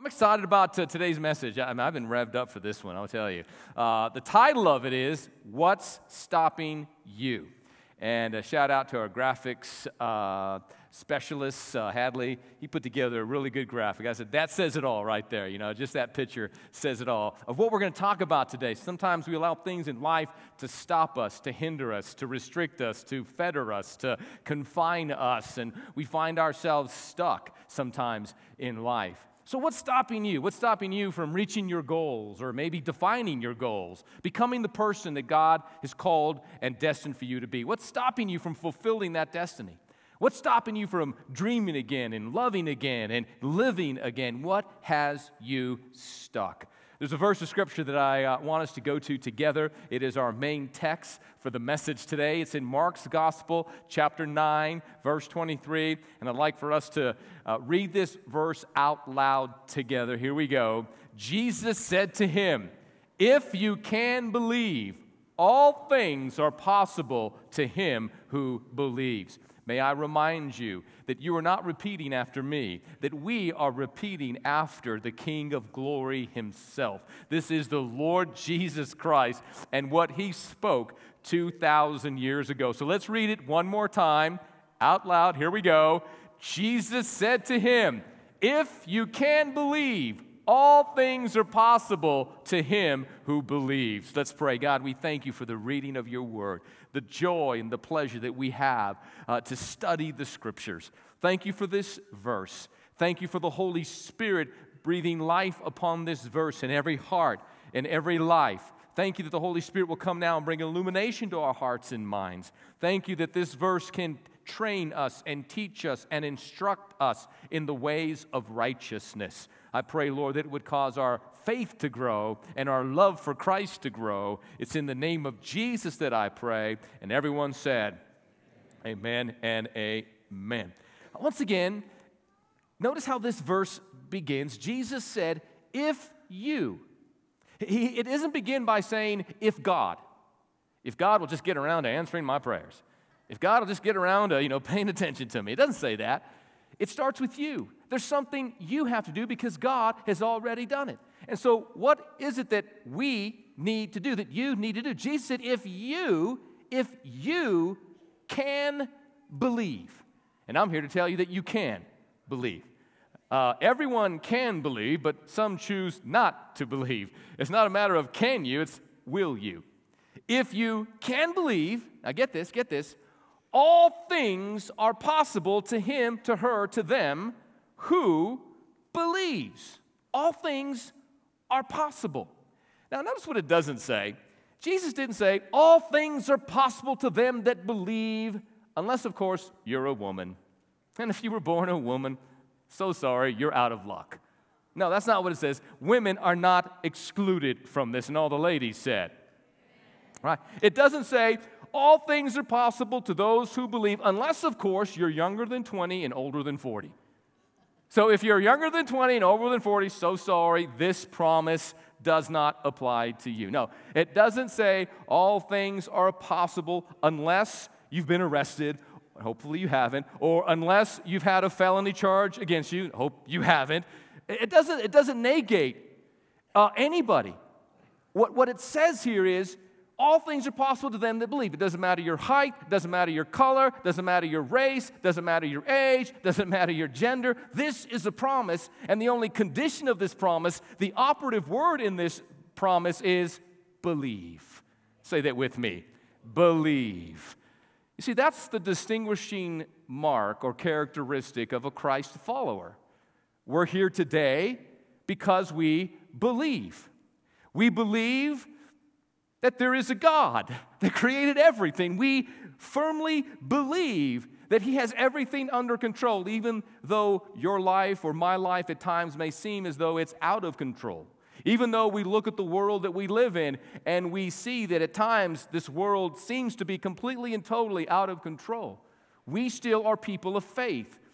I'm excited about today's message. I've been revved up for this one, I'll tell you. The title of it is, What's Stopping You? And a shout out to our graphics specialist, Hadley. He put together a really good graphic. I said, that says it all right there. Just that picture says it all of what we're going to talk about today. Sometimes we allow things in life to stop us, to hinder us, to restrict us, to fetter us, to confine us. And we find ourselves stuck sometimes in life. So what's stopping you? What's stopping you from reaching your goals or maybe defining your goals, becoming the person that God has called and destined for you to be? What's stopping you from fulfilling that destiny? What's stopping you from dreaming again and loving again and living again? What has you stuck? There's a verse of Scripture that I want us to go to together. It is our main text for the message today. It's in Mark's Gospel, chapter 9, verse 23. And I'd like for us to read this verse out loud together. Here we go. Jesus said to him, "If you can believe, all things are possible to him who believes." May I remind you that you are not repeating after me, that we are repeating after the King of Glory himself. This is the Lord Jesus Christ and what he spoke 2,000 years ago. So let's read it one more time out loud. Here we go. Jesus said to him, "If you can believe, all things are possible to him who believes." Let's pray. God, we thank you for the reading of your word, the joy and the pleasure that we have to study the Scriptures. Thank you for this verse. Thank you for the Holy Spirit breathing life upon this verse in every heart and every life. Thank you that the Holy Spirit will come now and bring illumination to our hearts and minds. Thank you that this verse can train us and teach us and instruct us in the ways of righteousness. I pray, Lord, that it would cause our faith to grow and our love for Christ to grow. It's in the name of Jesus that I pray. And everyone said, amen and amen. Once again, notice how this verse begins. Jesus said, "If you." It doesn't begin by saying, "If God." If God will just get around to answering my prayers. If God will just get around to, paying attention to me. It doesn't say that. It starts with you. There's something you have to do because God has already done it. And so what is it that we need to do, that you need to do? Jesus said, if you can believe. And I'm here to tell you that you can believe. Everyone can believe, but some choose not to believe. It's not a matter of can you, it's will you. If you can believe, now get this, all things are possible to him, to her, to them who believes. All things are possible. Now notice what it doesn't say. Jesus didn't say, all things are possible to them that believe, unless, of course, you're a woman. And if you were born a woman, so sorry, you're out of luck. No, that's not what it says. Women are not excluded from this, and all the ladies said. Right? It doesn't say, all things are possible to those who believe, unless, of course, you're younger than 20 and older than 40. So if you're younger than 20 and older than 40, so sorry, this promise does not apply to you. No, it doesn't say all things are possible unless you've been arrested. Hopefully you haven't. Or unless you've had a felony charge against you. Hope you haven't. It doesn't negate anybody. What it says here is, all things are possible to them that believe. It doesn't matter your height, doesn't matter your color, doesn't matter your race, doesn't matter your age, doesn't matter your gender. This is a promise, and the only condition of this promise, the operative word in this promise is believe. Say that with me. Believe. You see, that's the distinguishing mark or characteristic of a Christ follower. We're here today because we believe. We believe that there is a God that created everything. We firmly believe that he has everything under control, even though your life or my life at times may seem as though it's out of control. Even though we look at the world that we live in and we see that at times this world seems to be completely and totally out of control, we still are people of faith.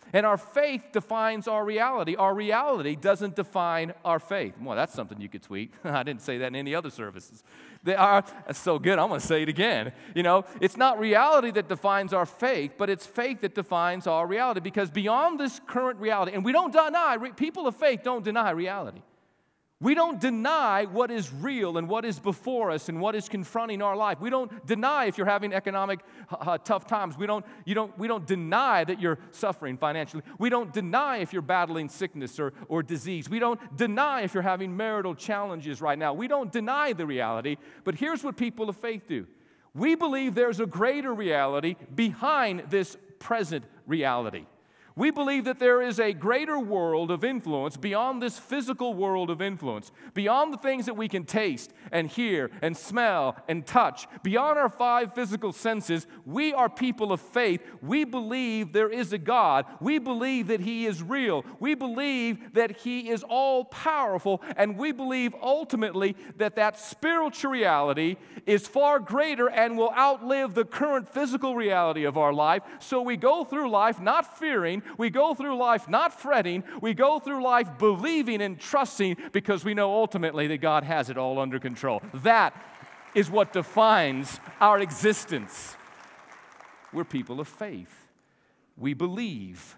And our faith defines our reality. Our reality doesn't define our faith. Well, that's something you could tweet. I didn't say that in any other services. That's so good, I'm going to say it again. It's not reality that defines our faith, but it's faith that defines our reality. Because beyond this current reality, and we don't deny, people of faith don't deny reality. We don't deny what is real and what is before us and what is confronting our life. We don't deny if you're having economic tough times. We don't deny that you're suffering financially. We don't deny if you're battling sickness or disease. We don't deny if you're having marital challenges right now. We don't deny the reality. But here's what people of faith do. We believe there's a greater reality behind this present reality. We believe that there is a greater world of influence beyond this physical world of influence, beyond the things that we can taste and hear and smell and touch, beyond our 5 physical senses. We are people of faith. We believe there is a God. We believe that He is real. We believe that He is all-powerful, and we believe ultimately that spiritual reality is far greater and will outlive the current physical reality of our life. So we go through life not fearing. We go through life not fretting. We go through life believing and trusting because we know ultimately that God has it all under control. That is what defines our existence. We're people of faith. We believe.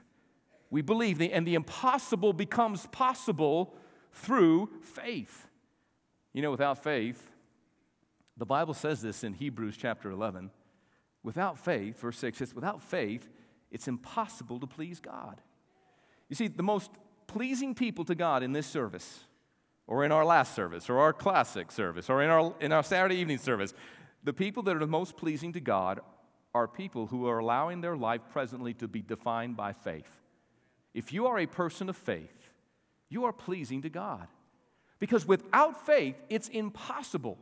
And the impossible becomes possible through faith. Without faith, the Bible says this in Hebrews chapter 11. Without faith, verse 6 says, without faith, it's impossible to please God. You see, the most pleasing people to God in this service, or in our last service, or our classic service, or in our Saturday evening service, the people that are the most pleasing to God are people who are allowing their life presently to be defined by faith. If you are a person of faith, you are pleasing to God. Because without faith, it's impossible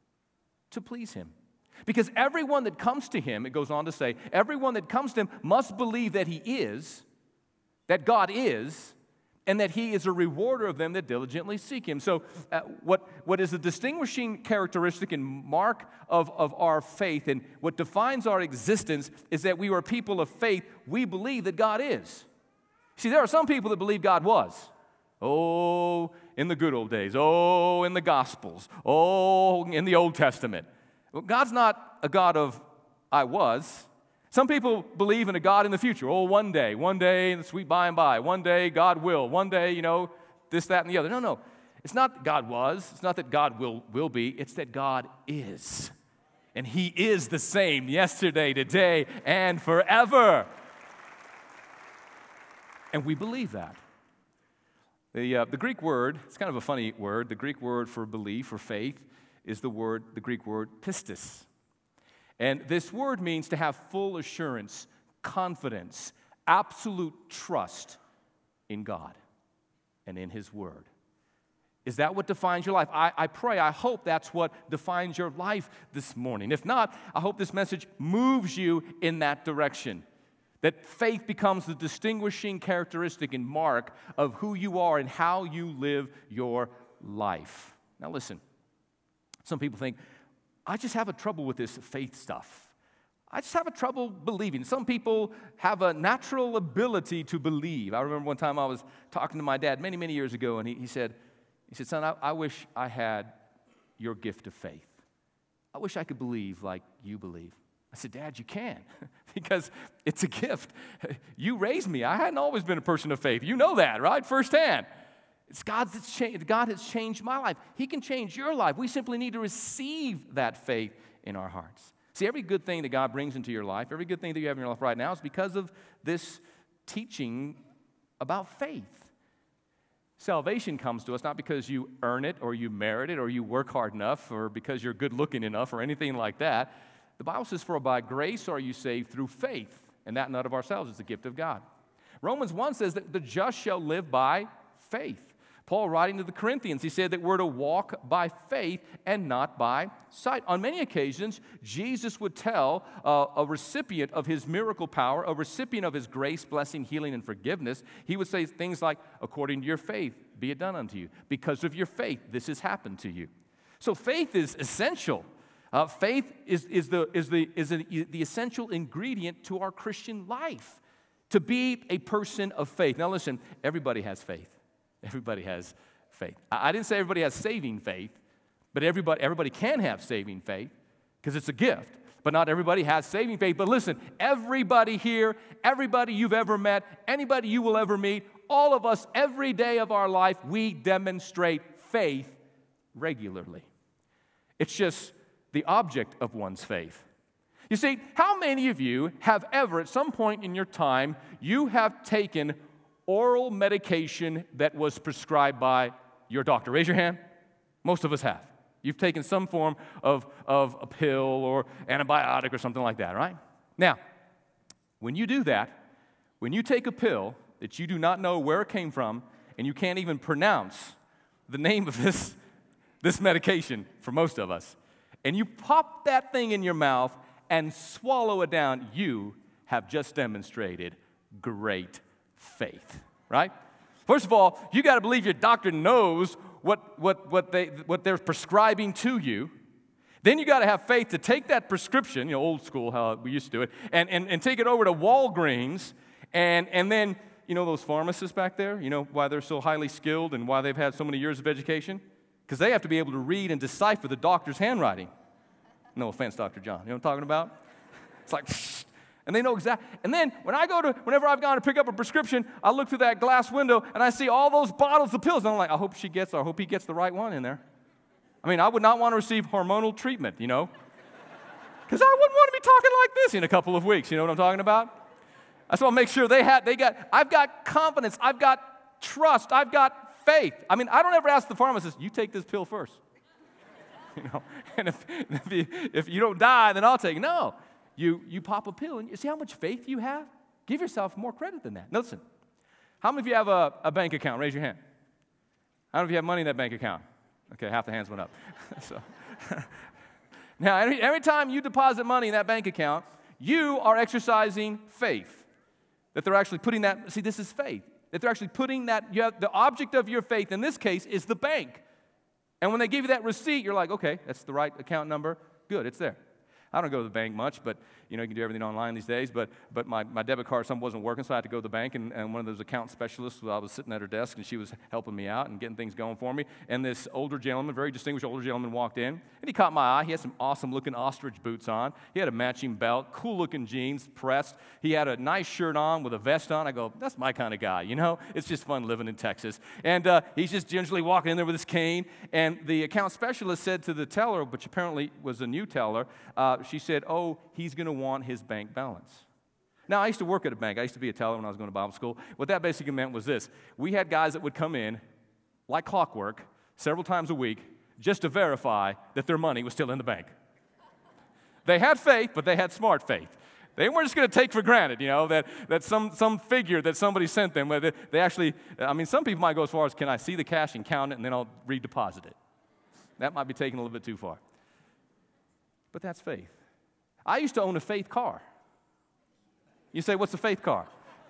to please Him. Because everyone that comes to Him, it goes on to say, everyone that comes to Him must believe that He is, that God is, and that He is a rewarder of them that diligently seek Him. So what is a distinguishing characteristic and mark of our faith and what defines our existence is that we are people of faith. We believe that God is. See, there are some people that believe God was. Oh, in the good old days. Oh, in the Gospels. Oh, in the Old Testament. Well, God's not a God of I was. Some people believe in a God in the future. Oh, one day in the sweet by and by. One day God will. One day, this, that, and the other. No. It's not that God was. It's not that God will be. It's that God is. And He is the same yesterday, today, and forever. And we believe that. The Greek word, it's kind of a funny word. The Greek word for belief or faith is the Greek word pistis. And this word means to have full assurance, confidence, absolute trust in God and in His Word. Is that what defines your life? I pray, I hope that's what defines your life this morning. If not, I hope this message moves you in that direction. That faith becomes the distinguishing characteristic and mark of who you are and how you live your life. Now listen. Some people think, I just have a trouble with this faith stuff. I just have a trouble believing. Some people have a natural ability to believe. I remember one time I was talking to my dad many, many years ago, and he said, son, I wish I had your gift of faith. I wish I could believe like you believe. I said, Dad, you can, because it's a gift. You raised me. I hadn't always been a person of faith. You know that, right? Firsthand. It's God has changed my life. He can change your life. We simply need to receive that faith in our hearts. See, every good thing that God brings into your life, every good thing that you have in your life right now is because of this teaching about faith. Salvation comes to us not because you earn it or you merit it or you work hard enough or because you're good looking enough or anything like that. The Bible says, for by grace are you saved through faith, and that not of ourselves is the gift of God. Romans 1 says that the just shall live by faith. Paul, writing to the Corinthians, he said that we're to walk by faith and not by sight. On many occasions, Jesus would tell a recipient of His miracle power, a recipient of His grace, blessing, healing, and forgiveness, He would say things like, according to your faith, be it done unto you. Because of your faith, this has happened to you. So faith is essential. Faith is the essential ingredient to our Christian life. to be a person of faith. Now listen, everybody has faith. Everybody has faith. I didn't say everybody has saving faith, but everybody can have saving faith because it's a gift. But not everybody has saving faith. But listen, everybody here, everybody you've ever met, anybody you will ever meet, all of us, every day of our life, we demonstrate faith regularly. It's just the object of one's faith. You see, how many of you have ever, at some point in your time, you have taken oral medication that was prescribed by your doctor? Raise your hand. Most of us have. You've taken some form of a pill or antibiotic or something like that, right? Now, when you do that, when you take a pill that you do not know where it came from and you can't even pronounce the name of this medication for most of us, and you pop that thing in your mouth and swallow it down, you have just demonstrated great faith, right? First of all, you got to believe your doctor knows what they're prescribing to you. Then you got to have faith to take that prescription, old school, how we used to do it, and take it over to Walgreens, and then, those pharmacists back there, why they're so highly skilled and why they've had so many years of education? Because they have to be able to read and decipher the doctor's handwriting. No offense, Dr. John. You know what I'm talking about? It's like, and they know exactly. And then whenever I've gone to pick up a prescription, I look through that glass window and I see all those bottles of pills. And I'm like, I hope he gets the right one in there. I mean, I would not want to receive hormonal treatment, because I wouldn't want to be talking like this in a couple of weeks. You know what I'm talking about? I just want to make sure I've got confidence, I've got trust, I've got faith. I mean, I don't ever ask the pharmacist, you take this pill first. And if you don't die, then I'll take it. No. You pop a pill, and you see how much faith you have? Give yourself more credit than that. Now listen, how many of you have a bank account? Raise your hand. How many of you have money in that bank account? Okay, half the hands went up. So, now, every time you deposit money in that bank account, you are exercising faith. That they're actually putting that, see, this is faith. That they're actually putting that, the object of your faith in this case is the bank. And when they give you that receipt, you're like, okay, that's the right account number. Good, it's there. I don't go to the bank much, but you can do everything online these days. But my debit card, something wasn't working, so I had to go to the bank. And one of those account specialists, I was sitting at her desk, and she was helping me out and getting things going for me. And this older gentleman, very distinguished older gentleman, walked in, and he caught my eye. He had some awesome-looking ostrich boots on. He had a matching belt, cool-looking jeans, pressed. He had a nice shirt on with a vest on. I go, that's my kind of guy, It's just fun living in Texas. And he's just gingerly walking in there with his cane. And the account specialist said to the teller, which apparently was a new teller, she said, oh, he's going to want his bank balance. Now, I used to work at a bank. I used to be a teller when I was going to Bible school. What that basically meant was this. We had guys that would come in like clockwork several times a week just to verify that their money was still in the bank. They had faith, but they had smart faith. They weren't just going to take for granted, that some figure that somebody sent them. Where they actually, some people might go as far as, can I see the cash and count it, and then I'll redeposit it. That might be taken a little bit too far. But that's faith. I used to own a faith car. You say, what's a faith car?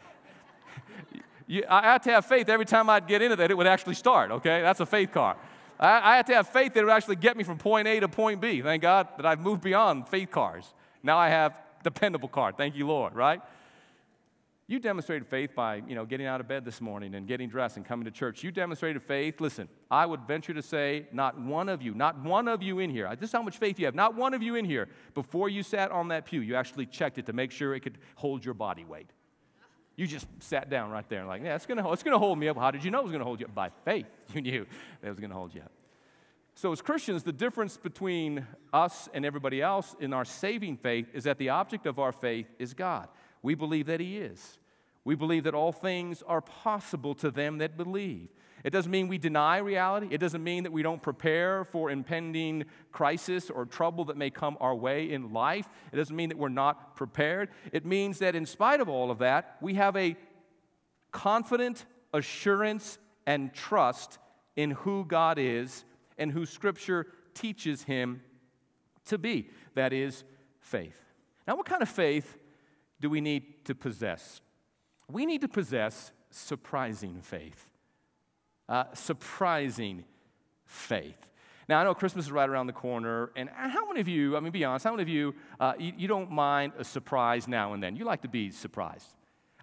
I had to have faith every time I'd get into that, it would actually start, okay? That's a faith car. I had to have faith that it would actually get me from point A to point B. Thank God that I've moved beyond faith cars. Now I have dependable car. Thank you, Lord, right? You demonstrated faith by, getting out of bed this morning and getting dressed and coming to church. You demonstrated faith. Listen, I would venture to say not one of you in here, this is how much faith you have, not one of you in here, before you sat on that pew, you actually checked it to make sure it could hold your body weight. You just sat down right there and like, yeah, it's going to hold me up. How did you know it was going to hold you up? By faith. You knew that it was going to hold you up. So as Christians, the difference between us and everybody else in our saving faith is that the object of our faith is God. We believe that He is. We believe that all things are possible to them that believe. It doesn't mean we deny reality. It doesn't mean that we don't prepare for impending crisis or trouble that may come our way in life. It doesn't mean that we're not prepared. It means that in spite of all of that, we have a confident assurance and trust in who God is and who Scripture teaches Him to be. That is faith. Now, what kind of faith do we need to possess? We need to possess surprising faith. Surprising faith. Now, I know Christmas is right around the corner, and how many of you, be honest, how many of you, you don't mind a surprise now and then? You like to be surprised.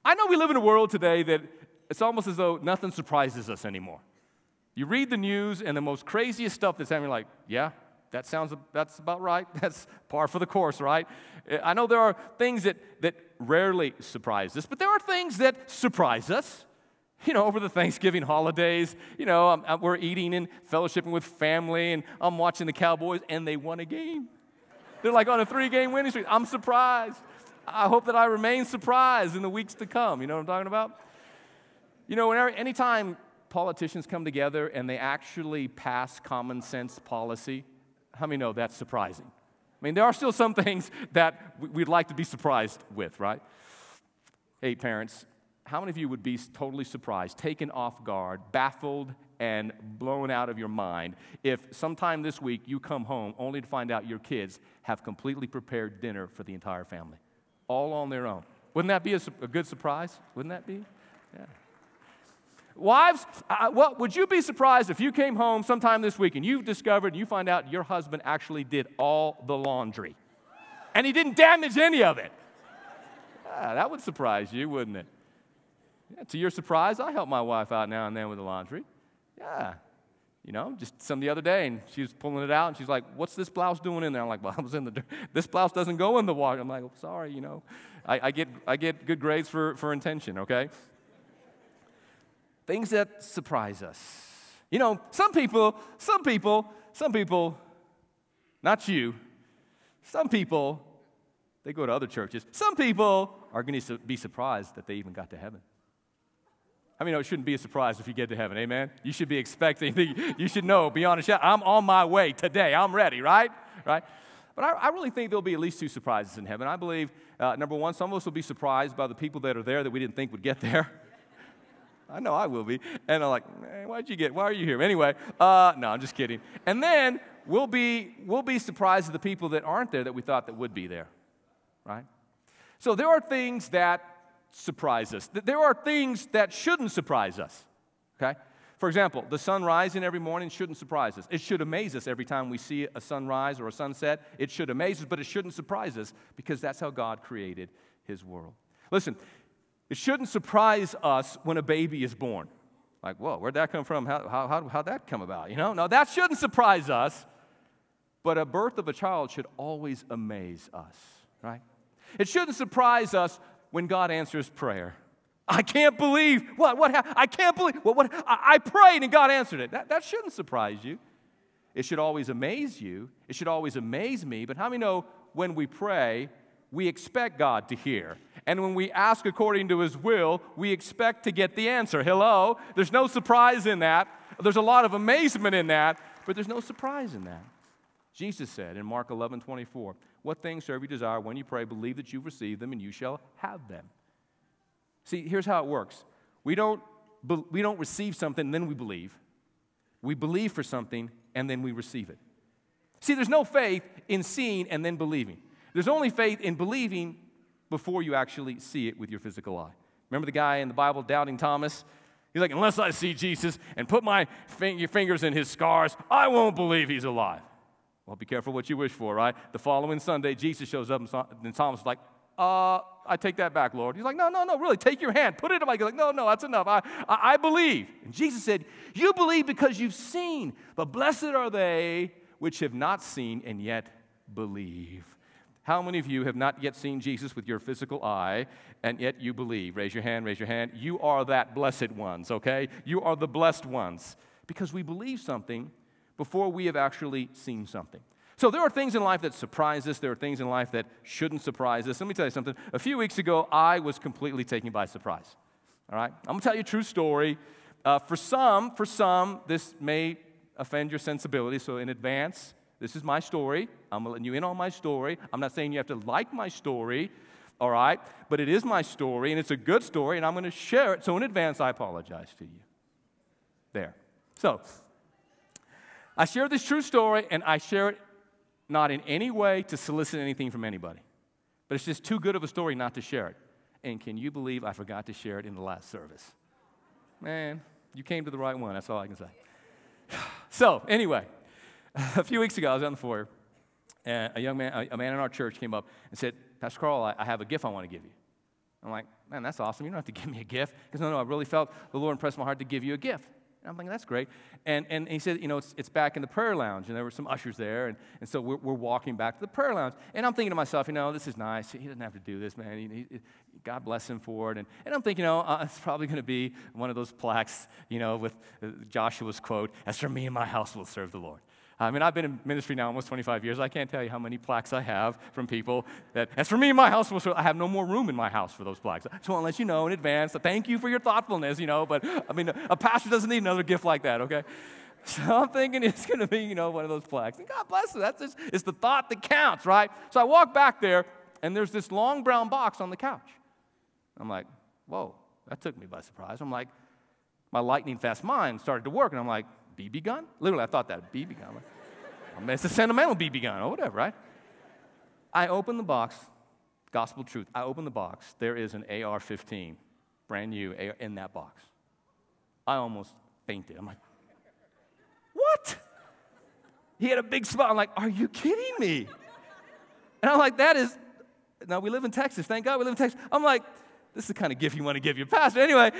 I know we live in a world today that it's almost as though nothing surprises us anymore. You read the news and the most craziest stuff that's happening, like, yeah, that's about right. That's par for the course, right? I know there are things that rarely surprise us, but there are things that surprise us. Over the Thanksgiving holidays, we're eating and fellowshipping with family, and I'm watching the Cowboys, and they won a game. They're like on a 3-game winning streak. I'm surprised. I hope that I remain surprised in the weeks to come. You know what I'm talking about? Anytime politicians come together and they actually pass common sense policy, how many know that's surprising? I mean, there are still some things that we'd like to be surprised with, right? Hey, parents, how many of you would be totally surprised, taken off guard, baffled, and blown out of your mind if sometime this week you come home only to find out your kids have completely prepared dinner for the entire family, all on their own? Wouldn't that be a good surprise? Wouldn't that be? Yeah. Wives, would you be surprised if you came home sometime this week and you've discovered and you find out your husband actually did all the laundry and he didn't damage any of it? Yeah, that would surprise you, wouldn't it? Yeah, to your surprise, I help my wife out now and then with the laundry. Yeah. Just the other day, and she was pulling it out, and she's like, what's this blouse doing in there? I'm like, well, I was in the this blouse doesn't go in the wash. I'm like, oh, sorry, I get good grades for intention, okay? Things that surprise us. Some people, not you, some people, they go to other churches. Some people are going to be surprised that they even got to heaven. It shouldn't be a surprise if you get to heaven, amen? You should be expecting, you should know beyond a shadow, I'm on my way today, I'm ready, right? But I really think there'll be at least 2 surprises in heaven. I believe, number one, some of us will be surprised by the people that are there that we didn't think would get there. I know I will be. And I'm like, man, why are you here? Anyway, no, I'm just kidding. And then we'll be surprised at the people that aren't there that we thought that would be there, right? So there are things that surprise us. There are things that shouldn't surprise us, okay? For example, the sun rising every morning shouldn't surprise us. It should amaze us every time we see a sunrise or a sunset. It should amaze us, but it shouldn't surprise us because that's how God created His world. Listen, it shouldn't surprise us when a baby is born. Like, whoa, where'd that come from? How'd that come about? No, that shouldn't surprise us. But a birth of a child should always amaze us, right? It shouldn't surprise us when God answers prayer. I can't believe what happened. I can't believe I prayed and God answered it. That shouldn't surprise you. It should always amaze you. It should always amaze me. But how many know when we pray, we expect God to hear? And when we ask according to His will, we expect to get the answer. Hello? There's no surprise in that. There's a lot of amazement in that, but there's no surprise in that. Jesus said in Mark 11:24, what things soever you desire when you pray, believe that you've received them and you shall have them. See, here's how it works. We don't receive something and then we believe. We believe for something and then we receive it. See, there's no faith in seeing and then believing. There's only faith in believing before you actually see it with your physical eye. Remember the guy in the Bible, Doubting Thomas? He's like, unless I see Jesus and put my fingers in His scars, I won't believe He's alive. Well, be careful what you wish for, right? The following Sunday, Jesus shows up, and Thomas is like, I take that back, Lord. He's like, no, really, take your hand, put it in my, he's like, no, that's enough, I believe. And Jesus said, you believe because you've seen, but blessed are they which have not seen and yet believe. How many of you have not yet seen Jesus with your physical eye, and yet you believe? Raise your hand, raise your hand. You are that blessed ones, okay? You are the blessed ones, because we believe something before we have actually seen something. So there are things in life that surprise us. There are things in life that shouldn't surprise us. Let me tell you something. A few weeks ago, I was completely taken by surprise. All right? I'm going to tell you a true story. For some, this may offend your sensibility. So in advance, this is my story. I'm letting you in on my story. I'm not saying you have to like my story, all right? But it is my story, and it's a good story, and I'm going to share it. So in advance, I apologize to you. There. So I share this true story, and I share it not in any way to solicit anything from anybody. But it's just too good of a story not to share it. And can you believe I forgot to share it in the last service? Man, you came to the right one. That's all I can say. So, anyway, a few weeks ago, I was on the foyer, and a man in our church came up and said, Pastor Carl, I have a gift I want to give you. I'm like, man, that's awesome. You don't have to give me a gift. He goes, no, I really felt the Lord impressed my heart to give you a gift. And I'm thinking, that's great. And he said, it's back in the prayer lounge. And there were some ushers there. And so we're walking back to the prayer lounge. And I'm thinking to myself, this is nice. He doesn't have to do this, man. God bless him for it. And I'm thinking, it's probably going to be one of those plaques, with Joshua's quote, as for me and my house will serve the Lord. I've been in ministry now almost 25 years. I can't tell you how many plaques I have from people that, as for me and my house, I have no more room in my house for those plaques. I just want to let you know in advance. So thank you for your thoughtfulness, but a pastor doesn't need another gift like that, okay? So I'm thinking it's going to be, one of those plaques. And God bless it. It's the thought that counts, right? So I walk back there, and there's this long brown box on the couch. I'm like, whoa, that took me by surprise. I'm like, my lightning fast mind started to work, and I'm like, BB gun? Literally, I thought that, BB gun. It's a sentimental BB gun or whatever, right? I open the box, gospel truth. I open the box. There is an AR-15, brand new, in that box. I almost fainted. I'm like, what? He had a big smile. I'm like, are you kidding me? And I'm like, now we live in Texas. Thank God we live in Texas. I'm like, this is the kind of gift you want to give your pastor. Anyway,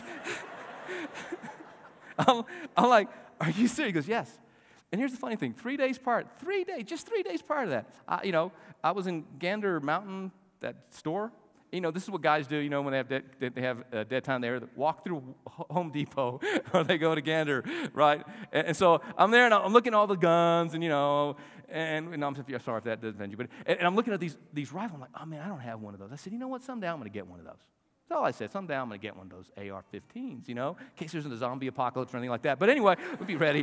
I'm like, are you serious? He goes, yes. And here's the funny thing, 3 days prior to that, I was in Gander Mountain, that store. This is what guys do, when they have dead time there, walk through Home Depot or they go to Gander, right? And so I'm there and I'm looking at all the guns and, and I'm sorry if that doesn't offend you, but and I'm looking at these rifles. I'm like, oh, man, I don't have one of those. I said, you know what? Someday I'm going to get one of those. That's all I said. Someday I'm going to get one of those AR-15s, in case there's a zombie apocalypse or anything like that. But anyway, we'll be ready.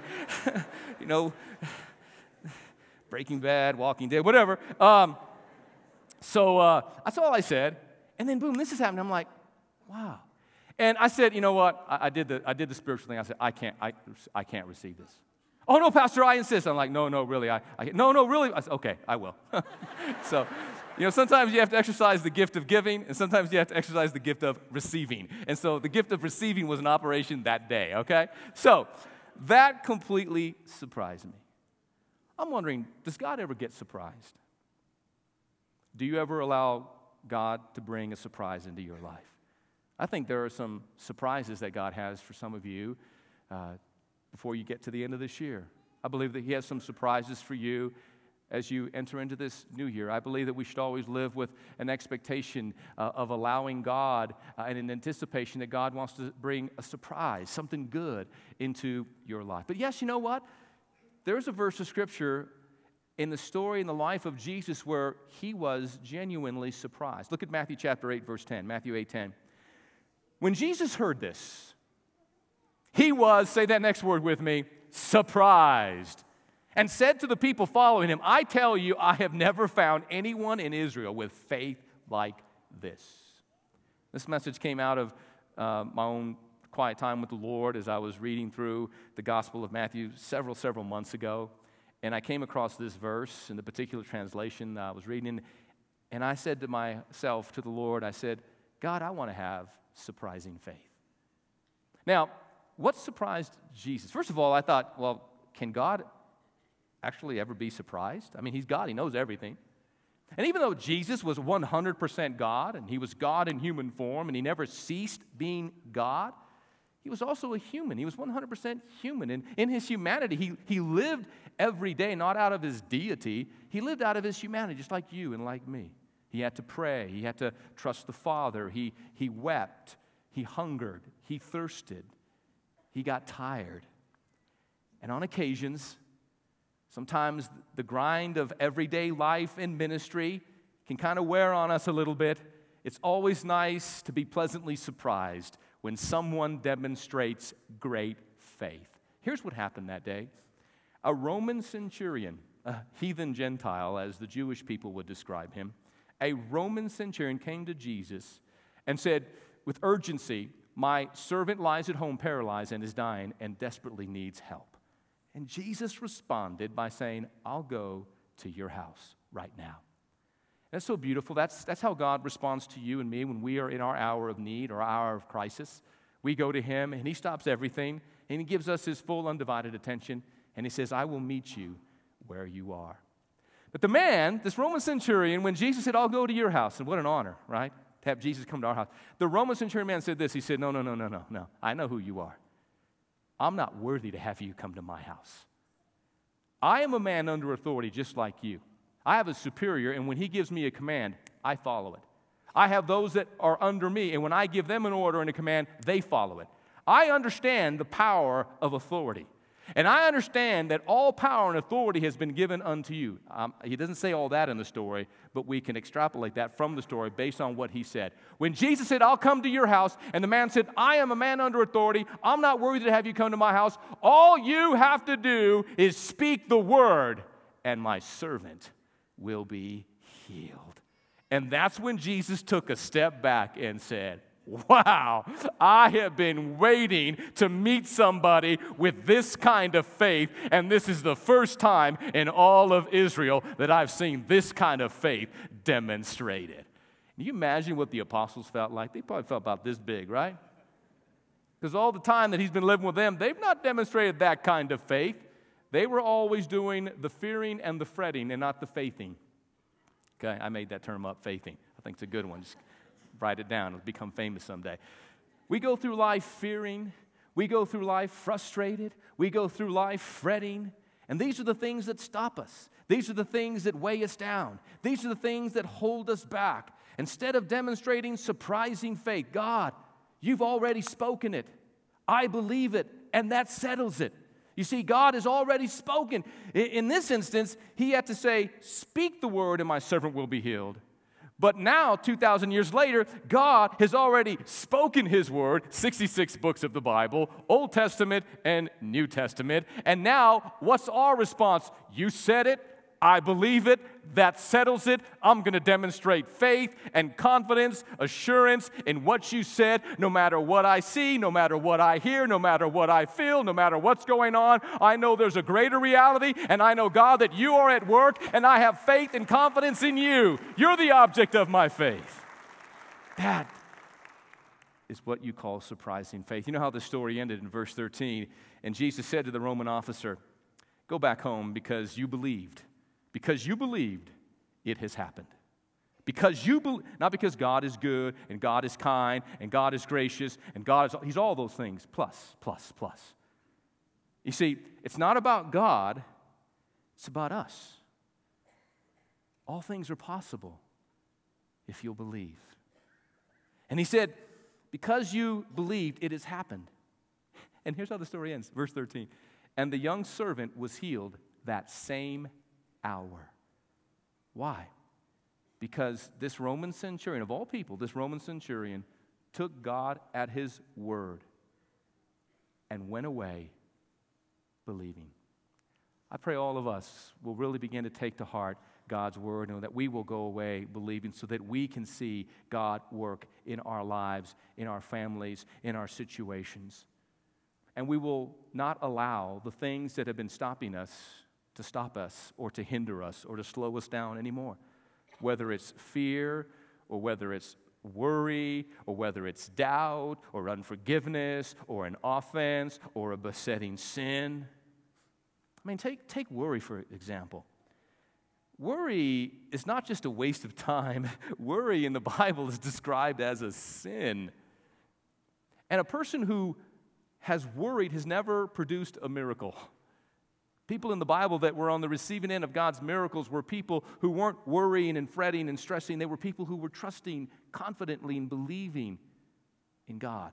Breaking Bad, Walking Dead, whatever. So that's all I said. And then, boom, this is happening. I'm like, wow. And I said, you know what? I did the spiritual thing. I said, I can't receive this. Oh, no, Pastor, I insist. I'm like, no, really. No, really. I said, okay, I will. So, sometimes you have to exercise the gift of giving, and sometimes you have to exercise the gift of receiving. And so the gift of receiving was in operation that day, okay? So that completely surprised me. I'm wondering, does God ever get surprised? Do you ever allow God to bring a surprise into your life? I think there are some surprises that God has for some of you before you get to the end of this year. I believe that He has some surprises for you as you enter into this new year. I believe that we should always live with an expectation of allowing God and an anticipation that God wants to bring a surprise, something good into your life. But yes, you know what? There's a verse of Scripture in the story in the life of Jesus where He was genuinely surprised. Look at Matthew chapter 8, verse 10. Matthew 8:10. When Jesus heard this, He was, say that next word with me, surprised, and said to the people following Him, I tell you, I have never found anyone in Israel with faith like this. This message came out of my own quiet time with the Lord as I was reading through the Gospel of Matthew several months ago. And I came across this verse in the particular translation that I was reading. And I said to myself, to the Lord, I said, God, I want to have surprising faith. Now, what surprised Jesus? First of all, I thought, well, can God actually ever be surprised? I mean, He's God. He knows everything. And even though Jesus was 100% God, and He was God in human form, and He never ceased being God, He was also a human. He was 100% human. And in His humanity, He lived every day, not out of His deity. He lived out of His humanity, just like you and like me. He had to pray. He had to trust the Father. He wept. He hungered. He thirsted. He got tired. And on occasions, sometimes the grind of everyday life and ministry can kind of wear on us a little bit. It's always nice to be pleasantly surprised when someone demonstrates great faith. Here's what happened that day. A Roman centurion, a heathen Gentile, as the Jewish people would describe him, a Roman centurion came to Jesus and said, with urgency, my servant lies at home paralyzed and is dying and desperately needs help. And Jesus responded by saying, I'll go to your house right now. That's so beautiful. That's how God responds to you and me when we are in our hour of need or hour of crisis. We go to Him, and He stops everything, and He gives us His full undivided attention, and He says, I will meet you where you are. But the man, this Roman centurion, when Jesus said, I'll go to your house, and what an honor, right? to have Jesus come to our house. The Roman centurion man said this. He said, no. I know who you are. I'm not worthy to have you come to my house. I am a man under authority just like you. I have a superior, and when he gives me a command, I follow it. I have those that are under me, and when I give them an order and a command, they follow it. I understand the power of authority. And I understand that all power and authority has been given unto you. He doesn't say all that in the story, but we can extrapolate that from the story based on what he said. When Jesus said, I'll come to your house, and the man said, I am a man under authority. I'm not worthy to have you come to my house. All you have to do is speak the word, and my servant will be healed. And that's when Jesus took a step back and said, wow, I have been waiting to meet somebody with this kind of faith, and this is the first time in all of Israel that I've seen this kind of faith demonstrated. Can you imagine what the apostles felt like? They probably felt about this big, right? Because all the time that he's been living with them, they've not demonstrated that kind of faith. They were always doing the fearing and the fretting and not the faithing. Okay, I made that term up, faithing. I think it's a good one. Just write it down. It'll become famous someday. We go through life fearing. We go through life frustrated. We go through life fretting. And these are the things that stop us. These are the things that weigh us down. These are the things that hold us back. Instead of demonstrating surprising faith, God, you've already spoken it. I believe it, and that settles it. You see, God has already spoken. In this instance, he had to say, speak the word and my servant will be healed. But now, 2,000 years later, God has already spoken his word, 66 books of the Bible, Old Testament and New Testament. And now, what's our response? You said it. I believe it. That settles it. I'm going to demonstrate faith and confidence, assurance in what you said, no matter what I see, no matter what I hear, no matter what I feel, no matter what's going on. I know there's a greater reality, and I know, God, that you are at work, and I have faith and confidence in you. You're the object of my faith. That is what you call surprising faith. You know how the story ended in verse 13? And Jesus said to the Roman officer, go back home because you believed. Because you believed, it has happened. Because you not because God is good and God is kind and God is gracious and he's all those things, plus. You see, it's not about God, it's about us. All things are possible if you'll believe. And he said, because you believed, it has happened. And here's how the story ends, verse 13. And the young servant was healed that same hour. Why? Because this Roman centurion, of all people, this Roman centurion took God at his word and went away believing. I pray all of us will really begin to take to heart God's word and that we will go away believing so that we can see God work in our lives, in our families, in our situations. And we will not allow the things that have been stopping us to stop us or to hinder us or to slow us down anymore. Whether it's fear or whether it's worry or whether it's doubt or unforgiveness or an offense or a besetting sin. I mean, take worry for example. Worry is not just a waste of time. Worry in the Bible is described as a sin. And a person who has worried has never produced a miracle. People in the Bible that were on the receiving end of God's miracles were people who weren't worrying and fretting and stressing. They were people who were trusting confidently and believing in God.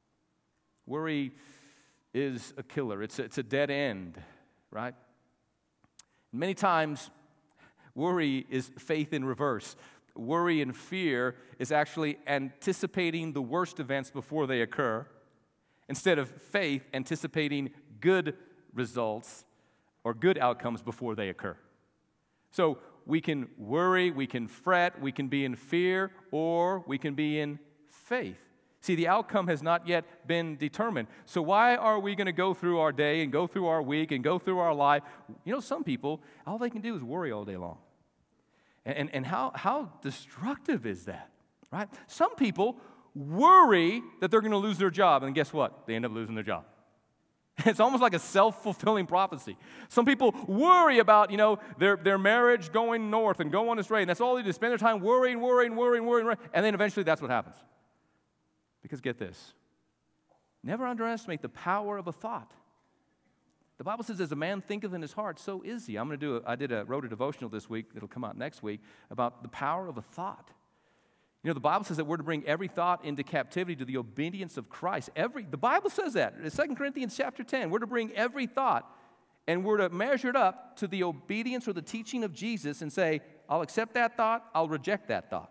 Worry is a killer. It's a dead end, right? Many times, worry is faith in reverse. Worry and fear is actually anticipating the worst events before they occur, instead of faith anticipating good results or good outcomes before they occur. So we can worry, we can fret, we can be in fear, or we can be in faith. See, the outcome has not yet been determined. So why are we going to go through our day and go through our week and go through our life? You know, some people, all they can do is worry all day long. And how destructive is that, right? Some people worry that they're going to lose their job, and guess what? They end up losing their job. It's almost like a self-fulfilling prophecy. Some people worry about, their marriage going north and going astray, and that's all they do, spend their time worrying, and then eventually that's what happens. Because get this, never underestimate the power of a thought. The Bible says, as a man thinketh in his heart, so is he. I wrote a devotional this week, that'll come out next week, about the power of a thought. The Bible says that we're to bring every thought into captivity to the obedience of Christ. The Bible says that. In 2 Corinthians chapter 10, we're to bring every thought, and we're to measure it up to the obedience or the teaching of Jesus and say, I'll accept that thought, I'll reject that thought.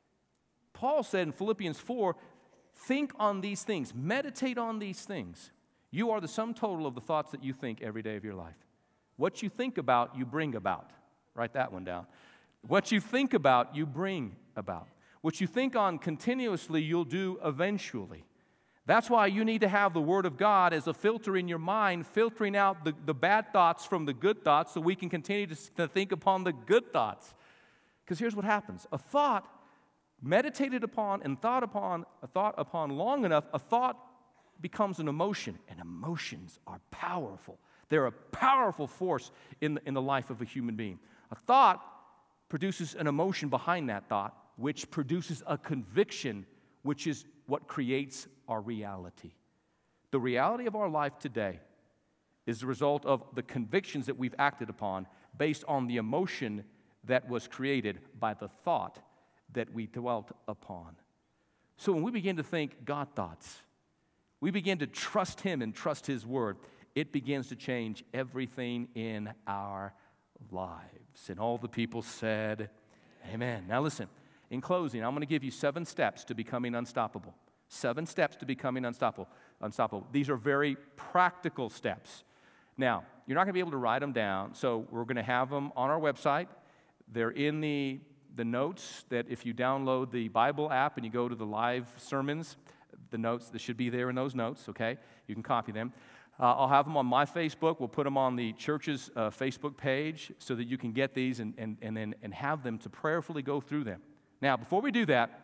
Paul said in Philippians 4, think on these things, meditate on these things. You are the sum total of the thoughts that you think every day of your life. What you think about, you bring about. Write that one down. What you think about, you bring about. What you think on continuously, you'll do eventually. That's why you need to have the Word of God as a filter in your mind, filtering out the bad thoughts from the good thoughts so we can continue to think upon the good thoughts. Because here's what happens. A thought meditated upon and thought upon long enough, a thought becomes an emotion, and emotions are powerful. They're a powerful force in the life of a human being. A thought produces an emotion behind that thought, which produces a conviction, which is what creates our reality. The reality of our life today is the result of the convictions that we've acted upon based on the emotion that was created by the thought that we dwelt upon. So when we begin to think God thoughts, we begin to trust Him and trust His Word, it begins to change everything in our lives. And all the people said, amen. Now listen. In closing, I'm going to give you 7 steps to becoming unstoppable. 7 steps to becoming unstoppable. These are very practical steps. Now, you're not going to be able to write them down, so we're going to have them on our website. They're in the notes that if you download the Bible app and you go to the live sermons, the notes that should be there in those notes, okay? You can copy them. I'll have them on my Facebook. We'll put them on the church's Facebook page so that you can get these and have them to prayerfully go through them. Now, before we do that,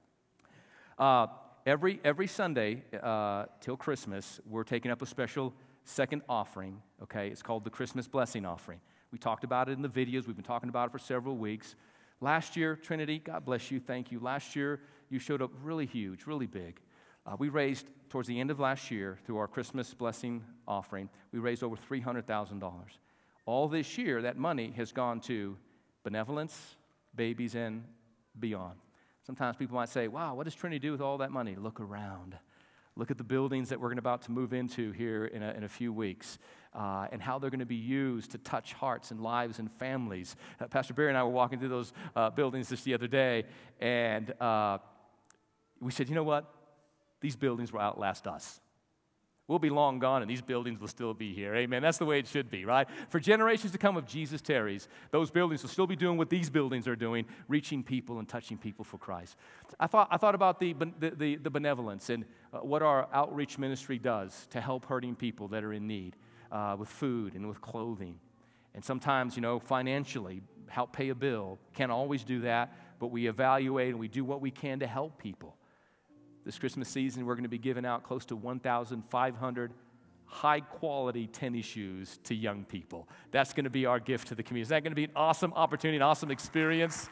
every Sunday till Christmas, we're taking up a special second offering, okay? It's called the Christmas Blessing Offering. We talked about it in the videos. We've been talking about it for several weeks. Last year, Trinity, God bless you, thank you. Last year, you showed up really huge, really big. We raised, towards the end of last year, through our Christmas Blessing Offering, we raised over $300,000. All this year, that money has gone to benevolence, babies, and beyond. Sometimes people might say, wow, what does Trinity do with all that money? Look around. Look at the buildings that we're about to move into here in a few weeks and how they're going to be used to touch hearts and lives and families. Pastor Barry and I were walking through those buildings just the other day, and we said, you know what? These buildings will outlast us. We'll be long gone, and these buildings will still be here. Amen. That's the way it should be, right? For generations to come, if Jesus tarries, those buildings will still be doing what these buildings are doing, reaching people and touching people for Christ. I thought about the benevolence and what our outreach ministry does to help hurting people that are in need with food and with clothing. And sometimes, financially, help pay a bill. Can't always do that, but we evaluate and we do what we can to help people. This Christmas season, we're going to be giving out close to 1,500 high-quality tennis shoes to young people. That's going to be our gift to the community. Is that going to be an awesome opportunity, an awesome experience?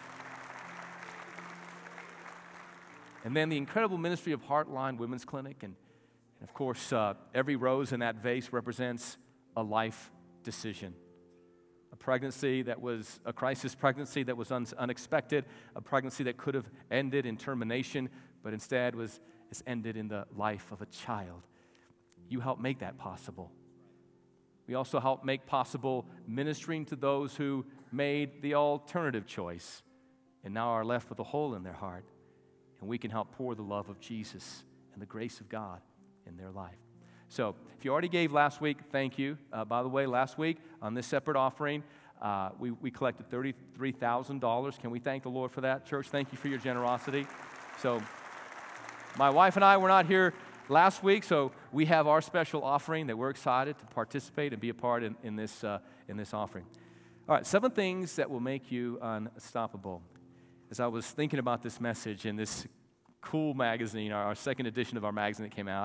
And then the incredible ministry of Heartline Women's Clinic. And of course, every rose in that vase represents a life decision. A pregnancy that was a crisis pregnancy that was unexpected, a pregnancy that could have ended in termination, but instead is ended in the life of a child. You help make that possible. We also help make possible ministering to those who made the alternative choice and now are left with a hole in their heart. And we can help pour the love of Jesus and the grace of God in their life. So if you already gave last week, thank you. By the way, last week on this separate offering, we collected $33,000. Can we thank the Lord for that, church? Thank you for your generosity. So my wife and I were not here last week, so we have our special offering that we're excited to participate and be a part in this offering. All right, 7 things that will make you unstoppable. As I was thinking about this message in this cool magazine, our second edition of our magazine that came out,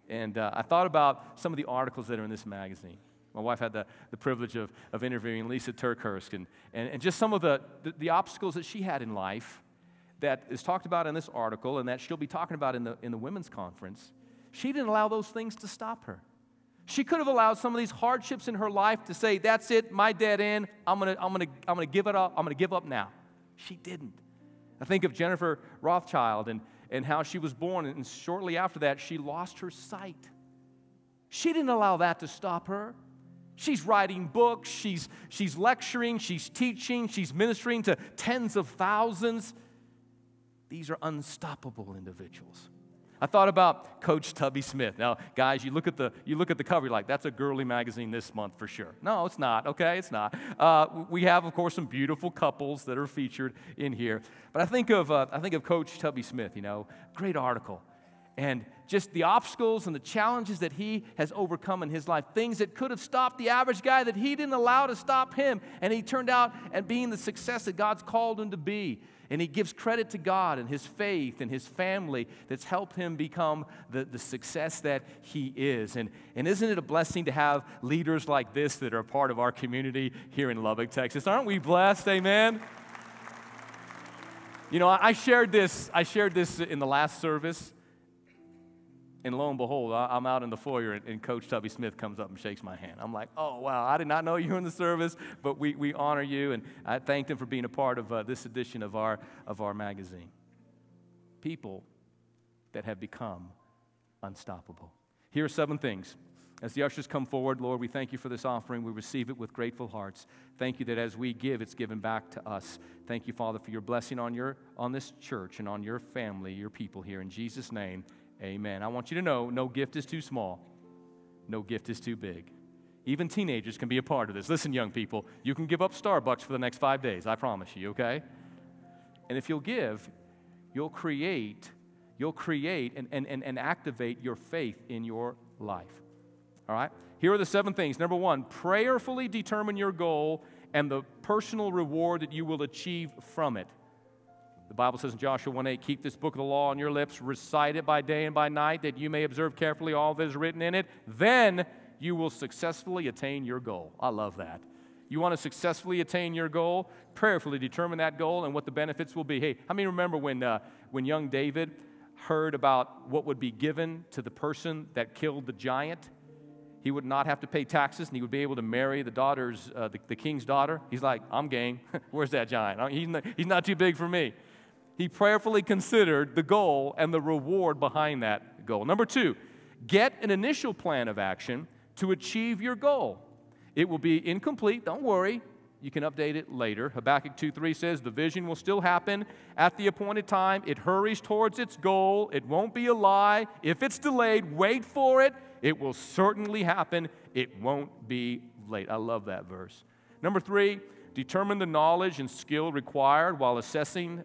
And I thought about some of the articles that are in this magazine. My wife had the privilege of interviewing Lisa Turkhurst and just some of the obstacles that she had in life that is talked about in this article and that she'll be talking about in the women's conference. She didn't allow those things to stop her. She could have allowed some of these hardships in her life to say, that's it, my dead end, I'm gonna give it up, I'm gonna give up now. She didn't. I think of Jennifer Rothschild and how she was born, and shortly after that, she lost her sight. She didn't allow that to stop her. She's writing books, she's lecturing, she's teaching, she's ministering to tens of thousands. These are unstoppable individuals. I thought about Coach Tubby Smith. Now, guys, you look at the cover, you're like, that's a girly magazine this month for sure. No, it's not, okay? It's not. We have, of course, some beautiful couples that are featured in here. But I think of Coach Tubby Smith, great article. And just the obstacles and the challenges that he has overcome in his life, things that could have stopped the average guy that he didn't allow to stop him. And he turned out and being the success that God's called him to be. And he gives credit to God and his faith and his family that's helped him become the success that he is. And isn't it a blessing to have leaders like this that are a part of our community here in Lubbock, Texas? Aren't we blessed? Amen? I shared this in the last service. And lo and behold, I'm out in the foyer, and Coach Tubby Smith comes up and shakes my hand. I'm like, oh, wow, I did not know you were in the service, but we honor you, and I thanked him for being a part of this edition of our magazine. People that have become unstoppable. Here are 7 things. As the ushers come forward, Lord, we thank you for this offering. We receive it with grateful hearts. Thank you that as we give, it's given back to us. Thank you, Father, for your blessing on this church and on your family, your people here. In Jesus' name, amen. I want you to know, no gift is too small. No gift is too big. Even teenagers can be a part of this. Listen, young people, you can give up Starbucks for the next 5 days. I promise you, okay? And if you'll give, you'll create and activate your faith in your life. All right? Here are the 7 things. Number 1, prayerfully determine your goal and the personal reward that you will achieve from it. The Bible says in Joshua 1:8, keep this book of the law on your lips, recite it by day and by night, that you may observe carefully all that is written in it. Then you will successfully attain your goal. I love that. You want to successfully attain your goal? Prayerfully determine that goal and what the benefits will be. Hey, how many remember when young David heard about what would be given to the person that killed the giant? He would not have to pay taxes, and he would be able to marry the king's daughter. He's like, I'm game. Where's that giant? He's not too big for me. He prayerfully considered the goal and the reward behind that goal. Number 2, get an initial plan of action to achieve your goal. It will be incomplete. Don't worry. You can update it later. Habakkuk 2:3 says, the vision will still happen at the appointed time. It hurries towards its goal. It won't be a lie. If it's delayed, wait for it. It will certainly happen. It won't be late. I love that verse. Number 3, determine the knowledge and skill required while assessing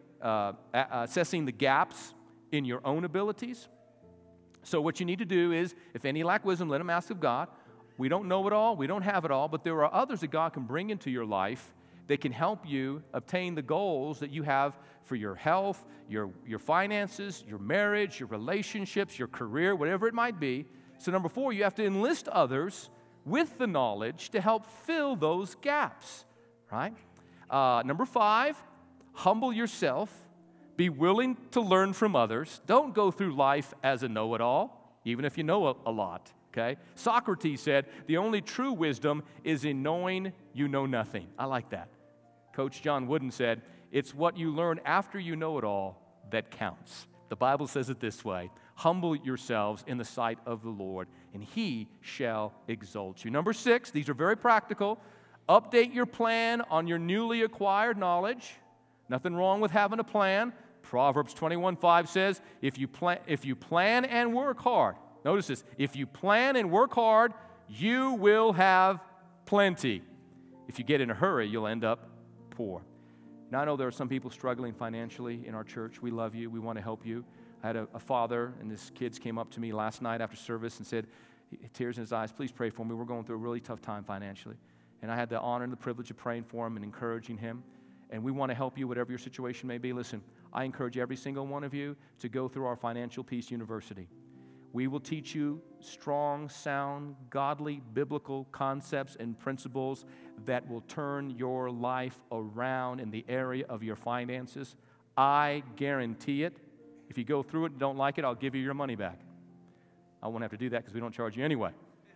the gaps in your own abilities. So what you need to do is, if any lack wisdom, let him ask of God. We don't know it all, we don't have it all, but there are others that God can bring into your life that can help you obtain the goals that you have for your health, your finances, your marriage, your relationships, your career, whatever it might be. So number 4, you have to enlist others with the knowledge to help fill those gaps, right? Number 5, humble yourself. Be willing to learn from others. Don't go through life as a know-it-all, even if you know a lot, okay? Socrates said, the only true wisdom is in knowing you know nothing. I like that. Coach John Wooden said, it's what you learn after you know it all that counts. The Bible says it this way, humble yourselves in the sight of the Lord, and he shall exalt you. Number 6, these are very practical. Update your plan on your newly acquired knowledge. Nothing wrong with having a plan. Proverbs 21:5 says, if you plan and work hard, notice this, if you plan and work hard, you will have plenty. If you get in a hurry, you'll end up poor. Now, I know there are some people struggling financially in our church. We love you. We want to help you. I had a father, and his kids came up to me last night after service and said, tears in his eyes, please pray for me. We're going through a really tough time financially. And I had the honor and the privilege of praying for him and encouraging him. And we want to help you, whatever your situation may be. Listen, I encourage every single one of you to go through our Financial Peace University. We will teach you strong, sound, godly, biblical concepts and principles that will turn your life around in the area of your finances. I guarantee it. If you go through it and don't like it, I'll give you your money back. I won't have to do that because we don't charge you anyway.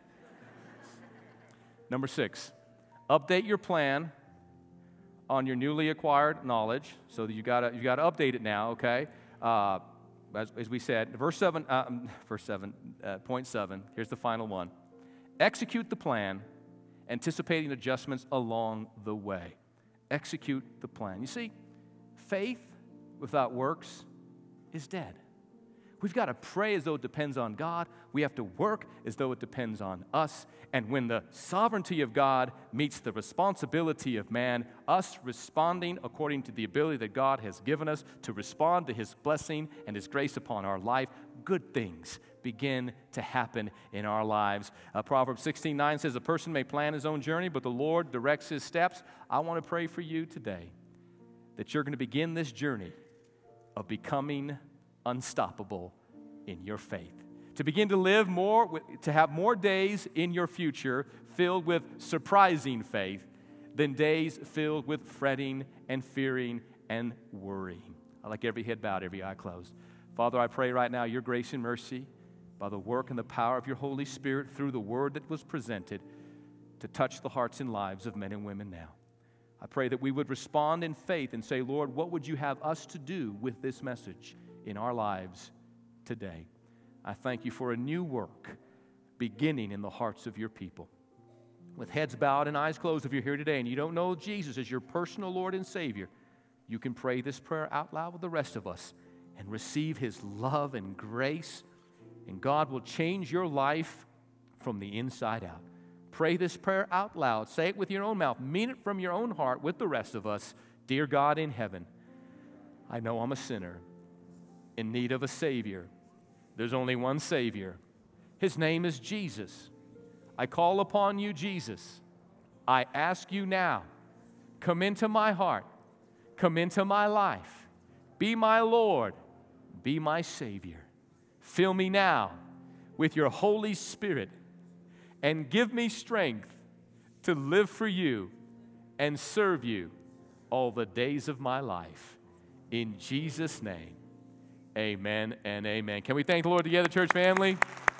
Number 6, update your plan on your newly acquired knowledge. So that you got to update it now, okay? As we said, point 7, here's the final one. Execute the plan, anticipating adjustments along the way. Execute the plan. You see, faith without works is dead. We've got to pray as though it depends on God. We have to work as though it depends on us. And when the sovereignty of God meets the responsibility of man, us responding according to the ability that God has given us to respond to His blessing and His grace upon our life, good things begin to happen in our lives. Proverbs 16:9 says, a person may plan his own journey, but the Lord directs his steps. I want to pray for you today that you're going to begin this journey of becoming unstoppable in your faith. To begin to live more, to have more days in your future filled with surprising faith than days filled with fretting and fearing and worrying. I like every head bowed, every eye closed. Father, I pray right now your grace and mercy by the work and the power of your Holy Spirit through the word that was presented to touch the hearts and lives of men and women now. I pray that we would respond in faith and say, Lord, what would you have us to do with this message in our lives today? I thank you for a new work beginning in the hearts of your people. With heads bowed and eyes closed, if you're here today and you don't know Jesus as your personal Lord and Savior, you can pray this prayer out loud with the rest of us and receive His love and grace, and God will change your life from the inside out. Pray this prayer out loud. Say it with your own mouth. Mean it from your own heart with the rest of us. Dear God in heaven, I know I'm a sinner in need of a Savior. There's only one Savior. His name is Jesus. I call upon you, Jesus. I ask you now, come into my heart, come into my life, be my Lord, be my Savior. Fill me now with your Holy Spirit and give me strength to live for you and serve you all the days of my life. In Jesus' name, amen and amen. Can we thank the Lord together, church family?